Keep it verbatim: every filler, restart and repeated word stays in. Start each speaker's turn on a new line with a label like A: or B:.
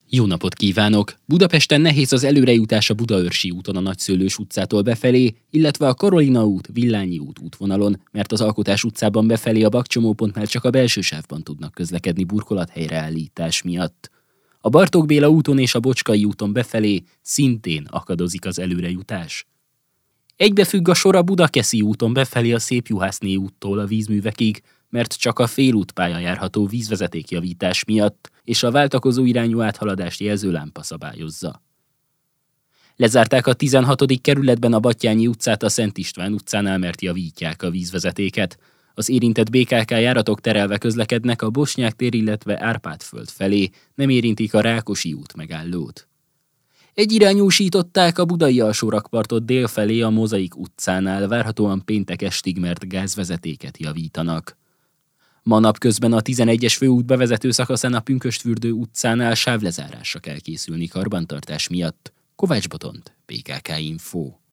A: Jó napot kívánok! Budapesten nehéz az előrejutás a Budaörsi úton a Nagyszőlős utcától befelé, illetve a Karolina út, Villányi út útvonalon, mert az Alkotás utcában befelé a bakcsomópontnál csak a belső sávban tudnak közlekedni burkolathelyreállítás miatt. A Bartók Béla úton és a Bocskai úton befelé szintén akadozik az előrejutás. Egybefügg a sor a Budakeszi úton befelé a Szépjuhászné úttól a vízművekig, mert csak a félútpálya járható vízvezetékjavítás miatt, és a váltakozó irányú áthaladást jelző lámpa szabályozza. Lezárták a tizenhatodik kerületben a Batthyány utcát a Szent István utcánál, mert javítják a vízvezetéket. Az érintett bé ká ká járatok terelve közlekednek a Bosnyák tér, illetve Árpád-föld felé, nem érintik a Rákosi út megállót. Egyirányúsították a budai alsórakpartot délfelé a Mozaik utcánál, várhatóan péntek estig, mert gázvezetéket javítanak. Ma napközben a tizenegyes főút bevezető szakaszán a Pünkösdfürdő utcánál sávlezárásra kell készülni karbantartás miatt. Kovács Botont, bé ká ká Info.